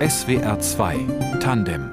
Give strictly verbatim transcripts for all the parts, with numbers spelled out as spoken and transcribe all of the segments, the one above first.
S W R zwei Tandem.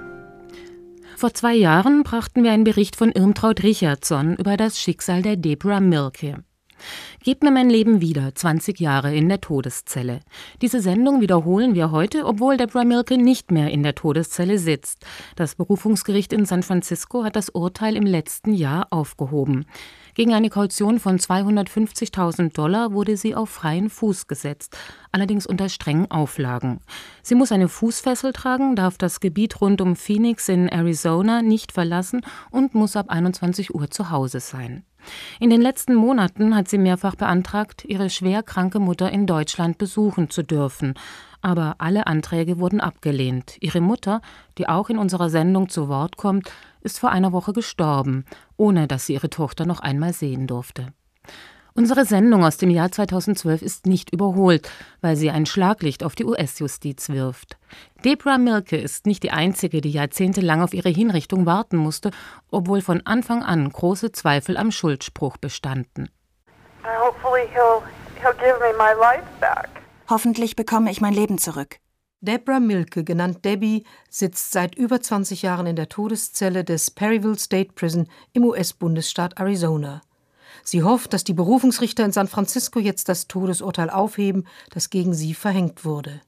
Vor zwei Jahren brachten wir einen Bericht von Irmtraud Richardson über das Schicksal der Debra Milke. Gebt mir mein Leben wieder, zwanzig Jahre in der Todeszelle. Diese Sendung wiederholen wir heute, obwohl Debra Milke nicht mehr in der Todeszelle sitzt. Das Berufungsgericht in San Francisco hat das Urteil im letzten Jahr aufgehoben. Gegen eine Kaution von zweihundertfünfzigtausend Dollar wurde sie auf freien Fuß gesetzt, allerdings unter strengen Auflagen. Sie muss eine Fußfessel tragen, darf das Gebiet rund um Phoenix in Arizona nicht verlassen und muss ab einundzwanzig Uhr zu Hause sein. In den letzten Monaten hat sie mehrfach beantragt, ihre schwer kranke Mutter in Deutschland besuchen zu dürfen. Aber alle Anträge wurden abgelehnt. Ihre Mutter, die auch in unserer Sendung zu Wort kommt, ist vor einer Woche gestorben, ohne dass sie ihre Tochter noch einmal sehen durfte. Unsere Sendung aus dem Jahr zweitausendzwölf ist nicht überholt, weil sie ein Schlaglicht auf die U S-Justiz wirft. Debra Milke ist nicht die einzige, die jahrzehntelang auf ihre Hinrichtung warten musste, obwohl von Anfang an große Zweifel am Schuldspruch bestanden. Hopefully he'll, he'll give me my life back. Hoffentlich bekomme ich mein Leben zurück. Debra Milke, genannt Debbie, sitzt seit über zwanzig Jahren in der Todeszelle des Perryville State Prison im U S-Bundesstaat Arizona. Sie hofft, dass die Berufungsrichter in San Francisco jetzt das Todesurteil aufheben, das gegen sie verhängt wurde.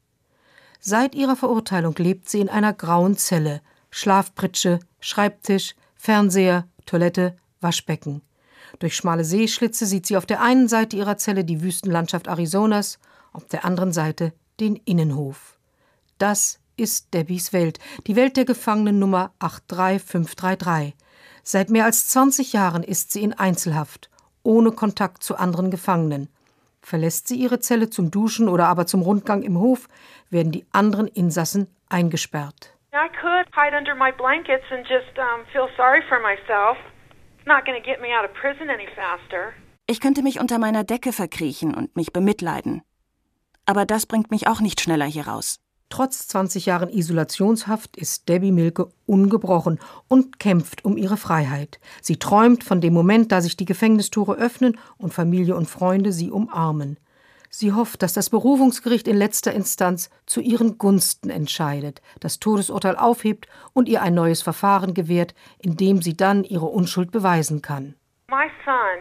Seit ihrer Verurteilung lebt sie in einer grauen Zelle. Schlafpritsche, Schreibtisch, Fernseher, Toilette, Waschbecken. Durch schmale Sehschlitze sieht sie auf der einen Seite ihrer Zelle die Wüstenlandschaft Arizonas, auf der anderen Seite den Innenhof. Das ist Debbies Welt, die Welt der Gefangenen Nummer acht drei fünf drei drei. Seit mehr als zwanzig Jahren ist sie in Einzelhaft, ohne Kontakt zu anderen Gefangenen. Verlässt sie ihre Zelle zum Duschen oder aber zum Rundgang im Hof, werden die anderen Insassen eingesperrt. I could hide under my blankets and just um, feel sorry for myself. It's not going to get me out of prison any faster. Ich könnte mich unter meiner Decke verkriechen und mich bemitleiden. Aber das bringt mich auch nicht schneller hier raus. Trotz zwanzig Jahren Isolationshaft ist Debbie Milke ungebrochen und kämpft um ihre Freiheit. Sie träumt von dem Moment, da sich die Gefängnistore öffnen und Familie und Freunde sie umarmen. Sie hofft, dass das Berufungsgericht in letzter Instanz zu ihren Gunsten entscheidet, das Todesurteil aufhebt und ihr ein neues Verfahren gewährt, in dem sie dann ihre Unschuld beweisen kann. My son,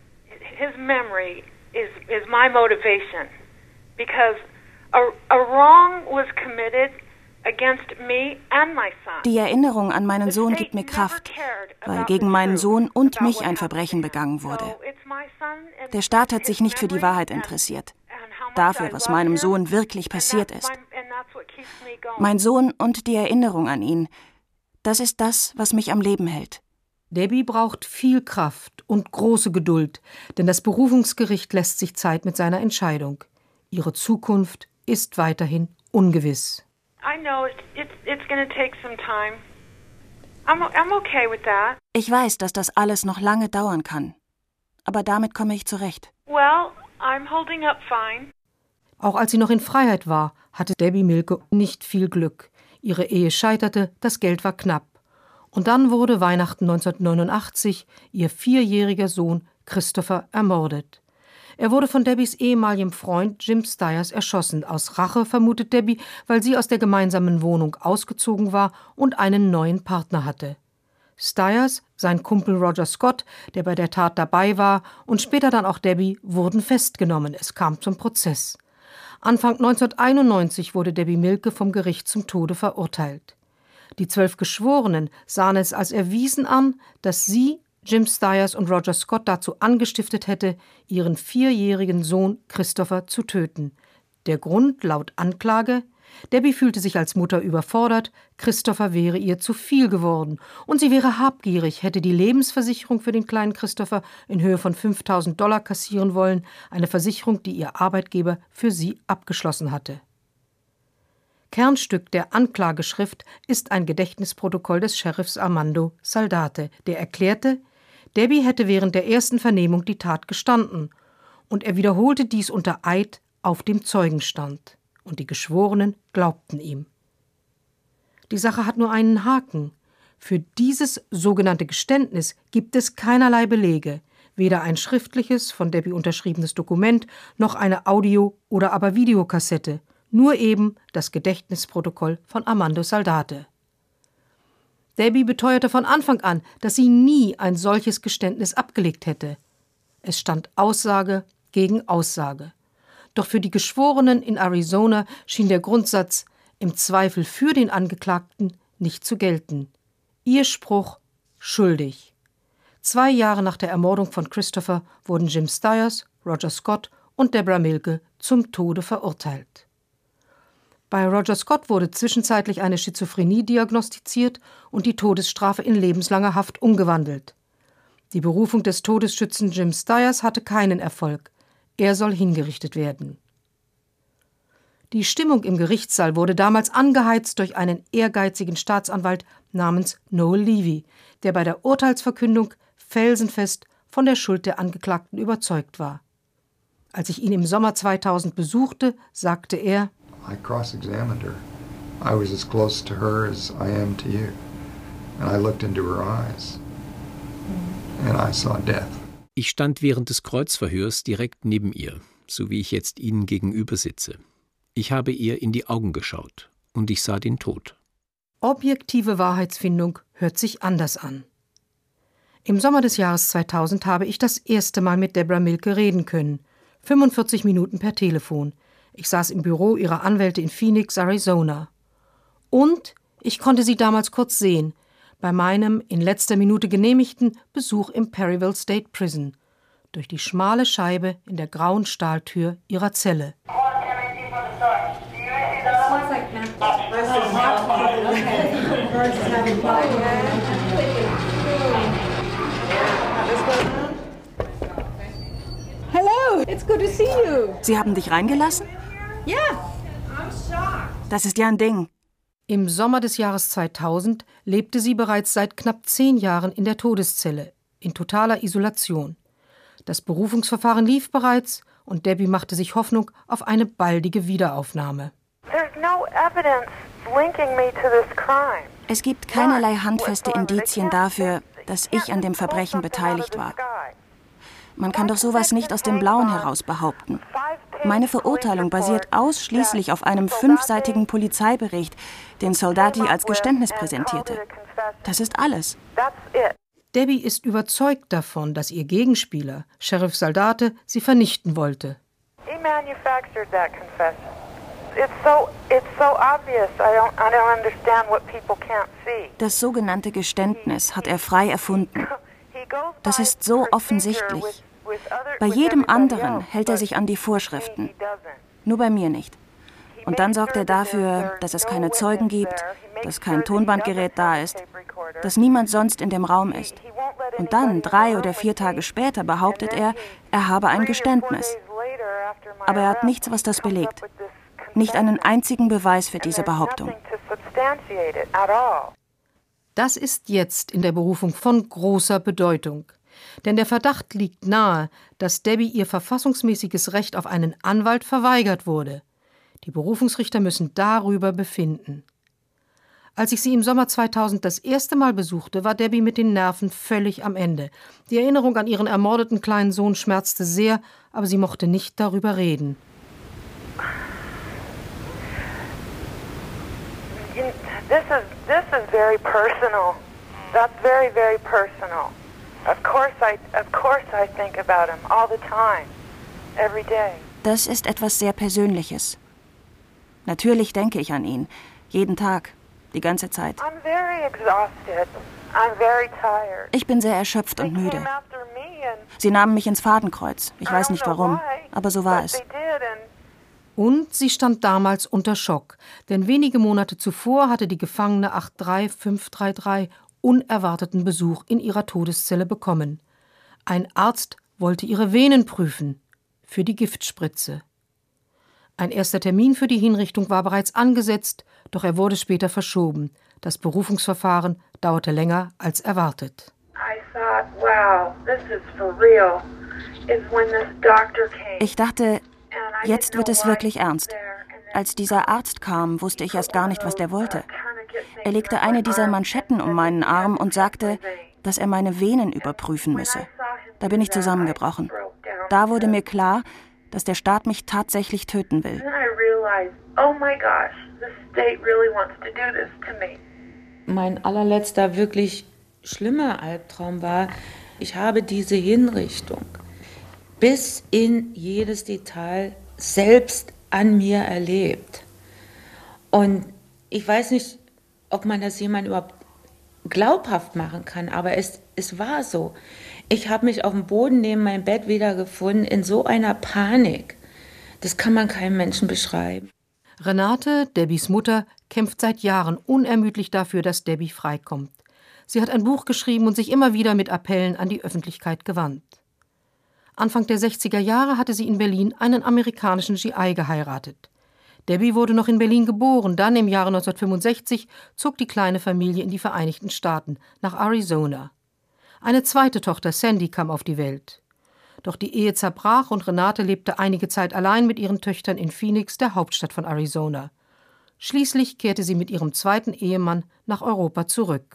his memory is, is my motivation, because A, a wrong was committed against me and my son. Die Erinnerung an meinen Sohn gibt mir Kraft, weil gegen meinen Sohn und mich ein Verbrechen begangen wurde. Der Staat hat sich nicht für die Wahrheit interessiert, dafür, was meinem Sohn wirklich passiert ist. Mein Sohn und die Erinnerung an ihn, das ist das, was mich am Leben hält. Debbie braucht viel Kraft und große Geduld, denn das Berufungsgericht lässt sich Zeit mit seiner Entscheidung. Ihre Zukunft ist weiterhin ungewiss. Ich weiß, dass das alles noch lange dauern kann. Aber damit komme ich zurecht. Well, I'm holding up fine. Auch als sie noch in Freiheit war, hatte Debbie Milke nicht viel Glück. Ihre Ehe scheiterte, das Geld war knapp. Und dann wurde Weihnachten neunzehnhundertneunundachtzig ihr vierjähriger Sohn Christopher ermordet. Er wurde von Debbies ehemaligem Freund Jim Stiers erschossen. Aus Rache vermutet Debbie, weil sie aus der gemeinsamen Wohnung ausgezogen war und einen neuen Partner hatte. Stiers, sein Kumpel Roger Scott, der bei der Tat dabei war, und später dann auch Debbie, wurden festgenommen. Es kam zum Prozess. Anfang neunzehnhunderteinundneunzig wurde Debbie Milke vom Gericht zum Tode verurteilt. Die zwölf Geschworenen sahen es als erwiesen an, dass sie, Jim Stiers und Roger Scott dazu angestiftet hätte, ihren vierjährigen Sohn Christopher zu töten. Der Grund laut Anklage: Debbie fühlte sich als Mutter überfordert, Christopher wäre ihr zu viel geworden und sie wäre habgierig, hätte die Lebensversicherung für den kleinen Christopher in Höhe von fünftausend Dollar kassieren wollen, eine Versicherung, die ihr Arbeitgeber für sie abgeschlossen hatte. Kernstück der Anklageschrift ist ein Gedächtnisprotokoll des Sheriffs Armando Saldate, der erklärte, Debbie hätte während der ersten Vernehmung die Tat gestanden, und er wiederholte dies unter Eid auf dem Zeugenstand, und die Geschworenen glaubten ihm. Die Sache hat nur einen Haken. Für dieses sogenannte Geständnis gibt es keinerlei Belege, weder ein schriftliches, von Debbie unterschriebenes Dokument, noch eine Audio- oder aber Videokassette, Nur eben das Gedächtnisprotokoll von Armando Saldate. Debbie beteuerte von Anfang an, dass sie nie ein solches Geständnis abgelegt hätte. Es stand Aussage gegen Aussage. Doch für die Geschworenen in Arizona schien der Grundsatz im Zweifel für den Angeklagten nicht zu gelten. Ihr Spruch: schuldig. Zwei Jahre nach der Ermordung von Christopher wurden Jim Stiers, Roger Scott und Deborah Milke zum Tode verurteilt. Bei Roger Scott wurde zwischenzeitlich eine Schizophrenie diagnostiziert und die Todesstrafe in lebenslanger Haft umgewandelt. Die Berufung des Todesschützen Jim Stiers hatte keinen Erfolg. Er soll hingerichtet werden. Die Stimmung im Gerichtssaal wurde damals angeheizt durch einen ehrgeizigen Staatsanwalt namens Noel Levy, der bei der Urteilsverkündung felsenfest von der Schuld der Angeklagten überzeugt war. Als ich ihn im Sommer zweitausend besuchte, sagte er: I cross-examined her. I was as close to her as I am to you. And I looked into her eyes. And I saw death. Ich stand während des Kreuzverhörs direkt neben ihr, so wie ich jetzt Ihnen gegenüber sitze. Ich habe ihr in die Augen geschaut und ich sah den Tod. Objektive Wahrheitsfindung hört sich anders an. Im Sommer des Jahres zweitausend habe ich das erste Mal mit Deborah Milke reden können. fünfundvierzig Minuten per Telefon. Ich saß im Büro ihrer Anwälte in Phoenix, Arizona. Und ich konnte sie damals kurz sehen, bei meinem in letzter Minute genehmigten Besuch im Perryville State Prison, durch die schmale Scheibe in der grauen Stahltür ihrer Zelle. Hello, it's good to see you. Sie haben dich reingelassen? Ja. Yeah. Das ist ja ein Ding. Im Sommer des Jahres zweitausend lebte sie bereits seit knapp zehn Jahren in der Todeszelle, in totaler Isolation. Das Berufungsverfahren lief bereits und Debbie machte sich Hoffnung auf eine baldige Wiederaufnahme. Es gibt keinerlei handfeste Indizien dafür, dass ich an dem Verbrechen beteiligt war. Man kann doch sowas nicht aus dem Blauen heraus behaupten. Meine Verurteilung basiert ausschließlich auf einem fünfseitigen Polizeibericht, den Saldate als Geständnis präsentierte. Das ist alles. Debbie ist überzeugt davon, dass ihr Gegenspieler, Sheriff Saldate, sie vernichten wollte. Das sogenannte Geständnis hat er frei erfunden. Das ist so offensichtlich. Bei jedem anderen hält er sich an die Vorschriften, nur bei mir nicht. Und dann sorgt er dafür, dass es keine Zeugen gibt, dass kein Tonbandgerät da ist, dass niemand sonst in dem Raum ist. Und dann, drei oder vier Tage später, behauptet er, er habe ein Geständnis. Aber er hat nichts, was das belegt. Nicht einen einzigen Beweis für diese Behauptung. Das ist jetzt in der Berufung von großer Bedeutung. Denn der Verdacht liegt nahe, dass Debbie ihr verfassungsmäßiges Recht auf einen Anwalt verweigert wurde. Die Berufungsrichter müssen darüber befinden. Als ich sie im Sommer zweitausend das erste Mal besuchte, war Debbie mit den Nerven völlig am Ende. Die Erinnerung an ihren ermordeten kleinen Sohn schmerzte sehr, aber sie mochte nicht darüber reden. This is this is very personal. That's very very personal. Of course I of course I think about him all the time, every day. Das ist etwas sehr Persönliches. Natürlich denke ich an ihn, jeden Tag, die ganze Zeit. I'm very exhausted. I'm very tired. Ich bin sehr erschöpft und müde. Sie nahmen mich ins Fadenkreuz. Ich weiß nicht warum, aber so war es. Und sie stand damals unter Schock, denn wenige Monate zuvor hatte die Gefangene acht drei fünf drei drei unerwarteten Besuch in ihrer Todeszelle bekommen. Ein Arzt wollte ihre Venen prüfen, für die Giftspritze. Ein erster Termin für die Hinrichtung war bereits angesetzt, doch er wurde später verschoben. Das Berufungsverfahren dauerte länger als erwartet. Ich dachte, jetzt wird es wirklich ernst. Als dieser Arzt kam, wusste ich erst gar nicht, was der wollte. Er legte eine dieser Manschetten um meinen Arm und sagte, dass er meine Venen überprüfen müsse. Da bin ich zusammengebrochen. Da wurde mir klar, dass der Staat mich tatsächlich töten will. realize, oh my gosh, the state really wants to do this to me. Mein allerletzter wirklich schlimmer Albtraum war, ich habe diese Hinrichtung bis in jedes Detail selbst an mir erlebt. Und ich weiß nicht, ob man das jemand überhaupt glaubhaft machen kann, aber es, es war so. Ich habe mich auf dem Boden neben meinem Bett wiedergefunden in so einer Panik. Das kann man keinem Menschen beschreiben. Renate, Debbies Mutter, kämpft seit Jahren unermüdlich dafür, dass Debbie freikommt. Sie hat ein Buch geschrieben und sich immer wieder mit Appellen an die Öffentlichkeit gewandt. Anfang der sechziger Jahre hatte sie in Berlin einen amerikanischen G I geheiratet. Debbie wurde noch in Berlin geboren, dann im Jahre neunzehnhundertfünfundsechzig zog die kleine Familie in die Vereinigten Staaten, nach Arizona. Eine zweite Tochter, Sandy, kam auf die Welt. Doch die Ehe zerbrach und Renate lebte einige Zeit allein mit ihren Töchtern in Phoenix, der Hauptstadt von Arizona. Schließlich kehrte sie mit ihrem zweiten Ehemann nach Europa zurück.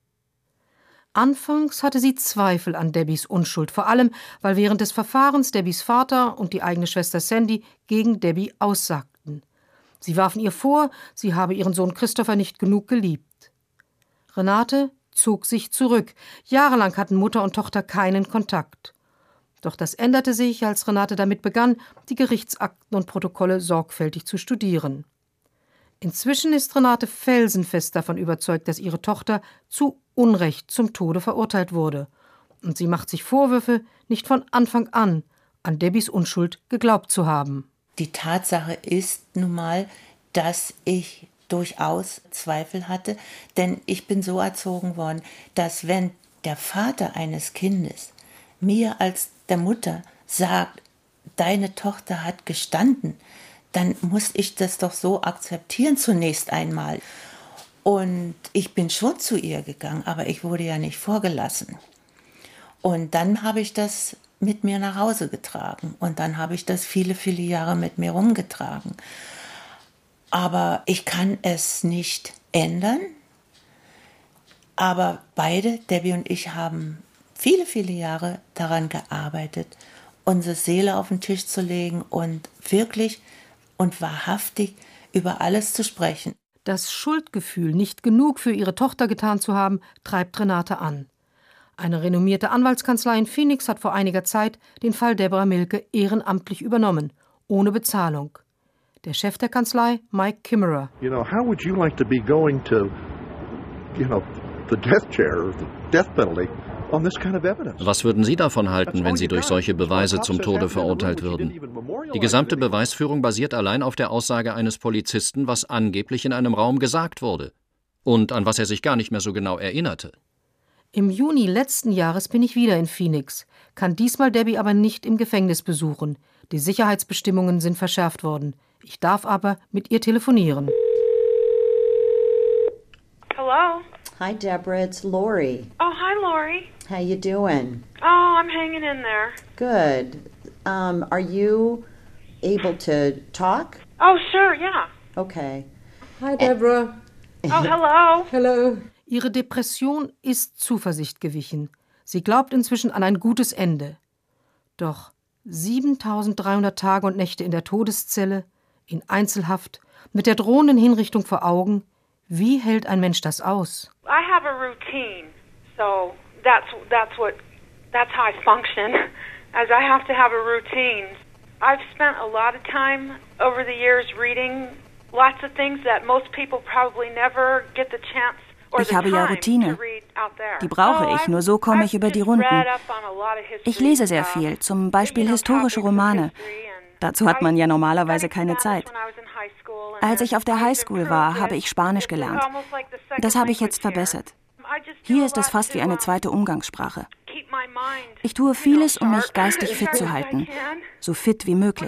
Anfangs hatte sie Zweifel an Debbies Unschuld, vor allem, weil während des Verfahrens Debbies Vater und die eigene Schwester Sandy gegen Debbie aussagten. Sie warfen ihr vor, sie habe ihren Sohn Christopher nicht genug geliebt. Renate zog sich zurück. Jahrelang hatten Mutter und Tochter keinen Kontakt. Doch das änderte sich, als Renate damit begann, die Gerichtsakten und Protokolle sorgfältig zu studieren. Inzwischen ist Renate felsenfest davon überzeugt, dass ihre Tochter zu Unrecht zum Tode verurteilt wurde. Und sie macht sich Vorwürfe, nicht von Anfang an an Debbies Unschuld geglaubt zu haben. Die Tatsache ist nun mal, dass ich durchaus Zweifel hatte, denn ich bin so erzogen worden, dass wenn der Vater eines Kindes mir als der Mutter sagt, deine Tochter hat gestanden, dann muss ich das doch so akzeptieren zunächst einmal. Und ich bin schon zu ihr gegangen, aber ich wurde ja nicht vorgelassen. Und dann habe ich das mit mir nach Hause getragen und dann habe ich das viele, viele Jahre mit mir rumgetragen. Aber ich kann es nicht ändern. Aber beide, Debbie und ich, haben viele, viele Jahre daran gearbeitet, unsere Seele auf den Tisch zu legen und wirklich und wahrhaftig über alles zu sprechen. Das Schuldgefühl, nicht genug für ihre Tochter getan zu haben, treibt Renate an. Eine renommierte Anwaltskanzlei in Phoenix hat vor einiger Zeit den Fall Deborah Milke ehrenamtlich übernommen, ohne Bezahlung. Der Chef der Kanzlei, Mike Kimmerer. You know, how would you like to be going to, you know, the death chair or the death penalty on this kind of evidence? Was würden Sie davon halten, wenn Sie durch solche Beweise zum Tode verurteilt würden? Die gesamte Beweisführung basiert allein auf der Aussage eines Polizisten, was angeblich in einem Raum gesagt wurde und an was er sich gar nicht mehr so genau erinnerte. Im Juni letzten Jahres bin ich wieder in Phoenix, kann diesmal Debbie aber nicht im Gefängnis besuchen. Die Sicherheitsbestimmungen sind verschärft worden. Ich darf aber mit ihr telefonieren. Hello? Hi, Deborah. It's Lori. Oh, hi, Lori. How you doing? Oh, I'm hanging in there. Good. Um, are you able to talk? Oh, sure, yeah. Okay. Hi, Deborah. Oh, hello. Hello. Ihre Depression ist Zuversicht gewichen. Sie glaubt inzwischen an ein gutes Ende. Doch siebentausenddreihundert Tage und Nächte in der Todeszelle, in Einzelhaft, mit der drohenden Hinrichtung vor Augen, wie hält ein Mensch das aus? I have a routine, so that's that's what that's how I function. As I have to have a routine. I've spent a lot of time over the years reading lots of things that most people probably never get the chance. Ich habe ja Routine. Die brauche ich, nur so komme ich über die Runden. Ich lese sehr viel, zum Beispiel historische Romane. Dazu hat man ja normalerweise keine Zeit. Als ich auf der Highschool war, habe ich Spanisch gelernt. Das habe ich jetzt verbessert. Hier ist es fast wie eine zweite Umgangssprache. Ich tue vieles, um mich geistig fit zu halten, so fit wie möglich.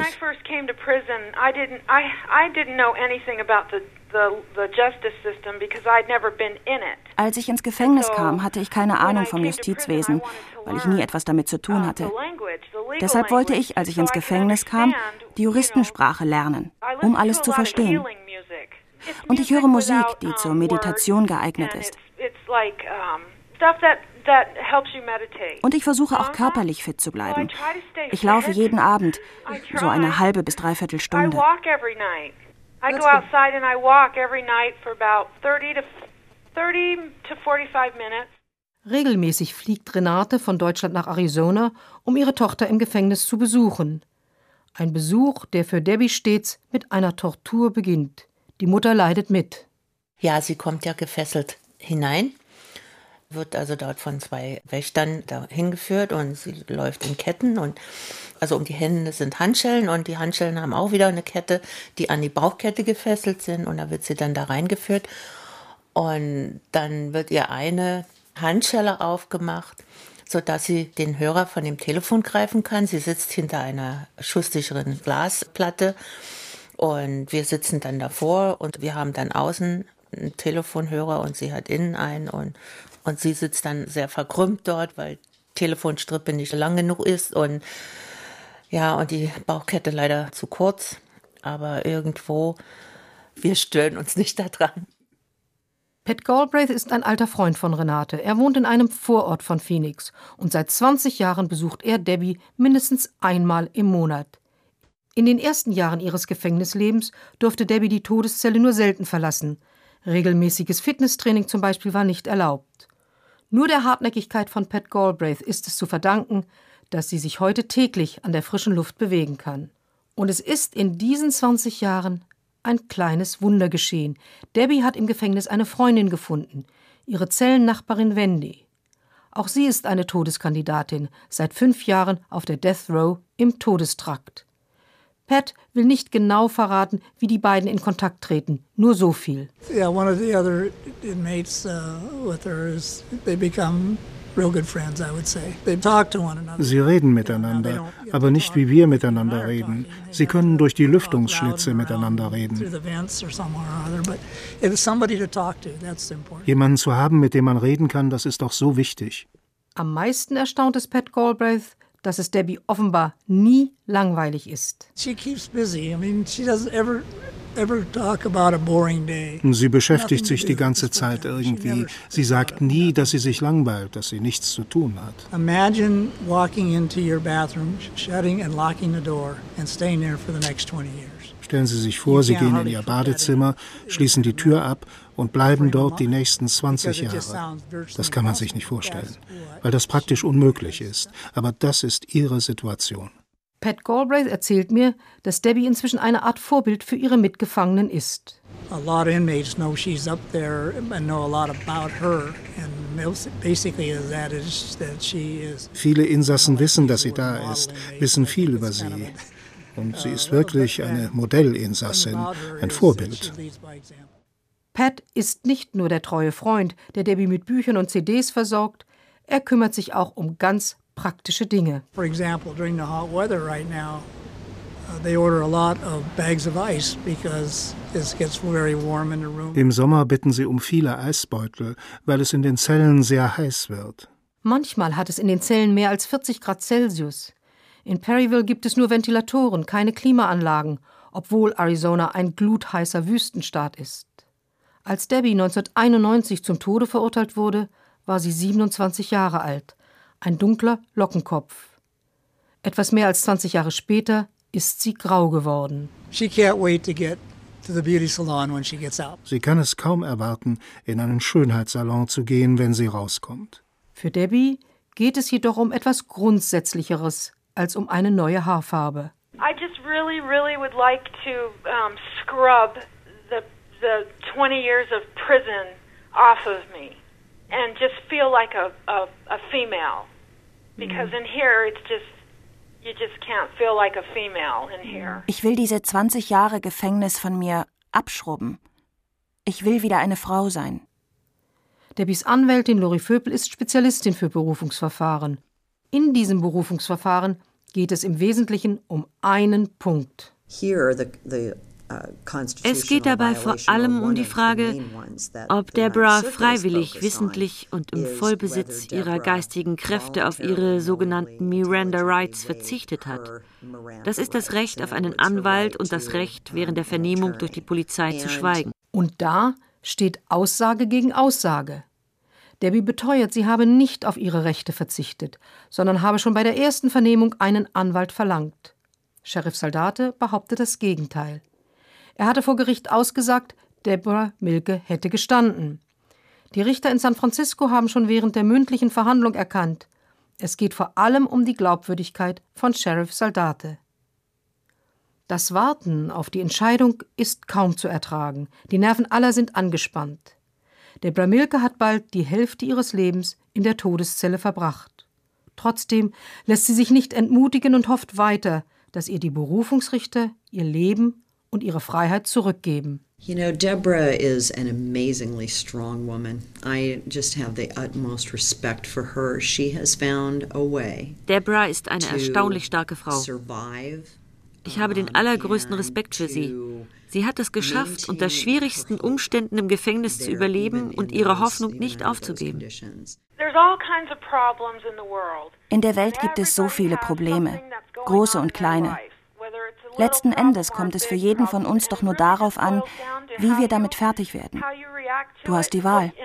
Als ich ins Gefängnis kam, hatte ich keine Ahnung vom Justizwesen, weil ich nie etwas damit zu tun hatte. Deshalb wollte ich, als ich ins Gefängnis kam, die Juristensprache lernen, um alles zu verstehen. Und ich höre Musik, die zur Meditation geeignet ist. Und ich versuche auch körperlich fit zu bleiben. Ich laufe jeden Abend, so eine halbe bis dreiviertel Stunde. I go outside and I walk every night for about thirty to forty-five minutes. Regelmäßig fliegt Renate von Deutschland nach Arizona, um ihre Tochter im Gefängnis zu besuchen. Ein Besuch, der für Debbie stets mit einer Tortur beginnt. Die Mutter leidet mit. Ja, sie kommt ja gefesselt hinein, wird also dort von zwei Wächtern dahin geführt und sie läuft in Ketten und also um die Hände sind Handschellen und die Handschellen haben auch wieder eine Kette, die an die Bauchkette gefesselt sind und da wird sie dann da reingeführt und dann wird ihr eine Handschelle aufgemacht, sodass sie den Hörer von dem Telefon greifen kann. Sie sitzt hinter einer schusssicheren Glasplatte und wir sitzen dann davor und wir haben dann außen einen Telefonhörer und sie hat innen einen und, und sie sitzt dann sehr verkrümmt dort, weil Telefonstrippe nicht lang genug ist und ja, und die Bauchkette leider zu kurz, aber irgendwo, wir stören uns nicht daran. Pat Galbraith ist ein alter Freund von Renate. Er wohnt in einem Vorort von Phoenix und seit zwanzig Jahren besucht er Debbie mindestens einmal im Monat. In den ersten Jahren ihres Gefängnislebens durfte Debbie die Todeszelle nur selten verlassen. Regelmäßiges Fitnesstraining zum Beispiel war nicht erlaubt. Nur der Hartnäckigkeit von Pat Galbraith ist es zu verdanken, dass sie sich heute täglich an der frischen Luft bewegen kann. Und es ist in diesen zwanzig Jahren ein kleines Wunder geschehen. Debbie hat im Gefängnis eine Freundin gefunden, ihre Zellennachbarin Wendy. Auch sie ist eine Todeskandidatin, seit fünf Jahren auf der Death Row im Todestrakt. Pat will nicht genau verraten, wie die beiden in Kontakt treten, nur so viel. Yeah, one of the other inmates uh, with her is they become real good friends, I would say. They talk to one another. Sie reden miteinander, aber nicht wie wir miteinander reden. Sie können durch die Lüftungsschlitze miteinander reden. Jemanden zu haben, mit dem man reden kann, das ist doch so wichtig. Am meisten erstaunt es Pat Galbraith, dass es Debbie offenbar nie langweilig ist. She keeps busy. I mean, she doesn't ever ever talk about a boring day. Sie beschäftigt sich die ganze Zeit irgendwie. Sie sagt nie, dass sie sich langweilt, dass sie nichts zu tun hat. Imagine walking into your bathroom, shutting and locking the door and staying there for the next twenty years. Stellen Sie sich vor, Sie gehen in Ihr Badezimmer, schließen die Tür ab und bleiben dort die nächsten zwanzig Jahre. Das kann man sich nicht vorstellen, weil das praktisch unmöglich ist. Aber das ist Ihre Situation. Pat Galbraith erzählt mir, dass Debbie inzwischen eine Art Vorbild für ihre Mitgefangenen ist. A lot of inmates know she's up there and know a lot about her, and basically that is that she is. Viele Insassen wissen, dass sie da ist, wissen viel über sie. Und sie ist wirklich eine Modellinsassin, ein Vorbild. Pat ist nicht nur der treue Freund, der Debbie mit Büchern und C Ds versorgt, er kümmert sich auch um ganz praktische Dinge. For example, during the hot weather right now, uh, they order a lot of bags of ice because it gets very warm in the room. Im Sommer bitten sie um viele Eisbeutel, weil es in den Zellen sehr heiß wird. Manchmal hat es in den Zellen mehr als vierzig Grad Celsius. In Perryville gibt es nur Ventilatoren, keine Klimaanlagen, obwohl Arizona ein glutheißer Wüstenstaat ist. Als Debbie neunzehnhunderteinundneunzig zum Tode verurteilt wurde, war sie siebenundzwanzig Jahre alt, ein dunkler Lockenkopf. Etwas mehr als zwanzig Jahre später ist sie grau geworden. She can't wait to get to the beauty salon when she gets out. Sie kann es kaum erwarten, in einen Schönheitssalon zu gehen, wenn sie rauskommt. Für Debbie geht es jedoch um etwas Grundsätzlicheres als um eine neue Haarfarbe. I just really, really would like to um, scrub the the twenty years of prison off of me and just feel like a a, a female, because in here it's just you just can't feel like a female in here. Ich will diese zwanzig Jahre Gefängnis von mir abschrubben. Ich will wieder eine Frau sein. Debbies Anwältin Lori Vöpel ist Spezialistin für Berufungsverfahren. In diesem Berufungsverfahren geht es im Wesentlichen um einen Punkt. Es geht dabei vor allem um die Frage, ob Deborah freiwillig, wissentlich und im Vollbesitz ihrer geistigen Kräfte auf ihre sogenannten Miranda Rights verzichtet hat. Das ist das Recht auf einen Anwalt und das Recht, während der Vernehmung durch die Polizei zu schweigen. Und da steht Aussage gegen Aussage. Debbie beteuert, sie habe nicht auf ihre Rechte verzichtet, sondern habe schon bei der ersten Vernehmung einen Anwalt verlangt. Sheriff Saldate behauptet das Gegenteil. Er hatte vor Gericht ausgesagt, Deborah Milke hätte gestanden. Die Richter in San Francisco haben schon während der mündlichen Verhandlung erkannt, es geht vor allem um die Glaubwürdigkeit von Sheriff Saldate. Das Warten auf die Entscheidung ist kaum zu ertragen. Die Nerven aller sind angespannt. Deborah Milke hat bald die Hälfte ihres Lebens in der Todeszelle verbracht. Trotzdem lässt sie sich nicht entmutigen und hofft weiter, dass ihr die Berufungsrichter ihr Leben und ihre Freiheit zurückgeben. You know, Deborah is an amazingly strong woman. I just have the utmost respect for her. She has found a way. Deborah ist eine erstaunlich starke Frau. Ich habe den allergrößten Respekt für sie. Sie hat es geschafft, unter schwierigsten Umständen im Gefängnis zu überleben und ihre Hoffnung nicht aufzugeben. In der Welt gibt es so viele Probleme, große und kleine. Letzten Endes kommt es für jeden von uns doch nur darauf an, wie wir damit fertig werden. Du hast die Wahl.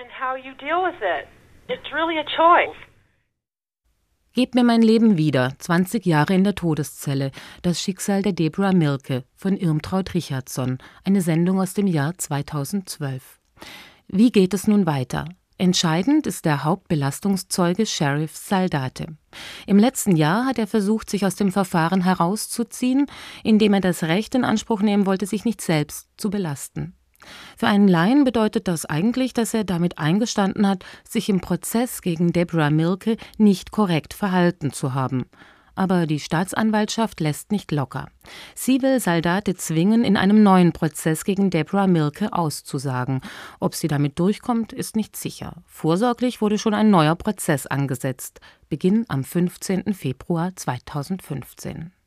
Gebt mir mein Leben wieder, zwanzig Jahre in der Todeszelle, das Schicksal der Deborah Milke von Irmtraud Richardson, eine Sendung aus dem Jahr zweitausendzwölf. Wie geht es nun weiter? Entscheidend ist der Hauptbelastungszeuge Sheriff Saldate. Im letzten Jahr hat er versucht, sich aus dem Verfahren herauszuziehen, indem er das Recht in Anspruch nehmen wollte, sich nicht selbst zu belasten. Für einen Laien bedeutet das eigentlich, dass er damit eingestanden hat, sich im Prozess gegen Deborah Milke nicht korrekt verhalten zu haben. Aber die Staatsanwaltschaft lässt nicht locker. Sie will Saldate zwingen, in einem neuen Prozess gegen Deborah Milke auszusagen. Ob sie damit durchkommt, ist nicht sicher. Vorsorglich wurde schon ein neuer Prozess angesetzt. Beginn am fünfzehnten Februar zweitausendfünfzehn.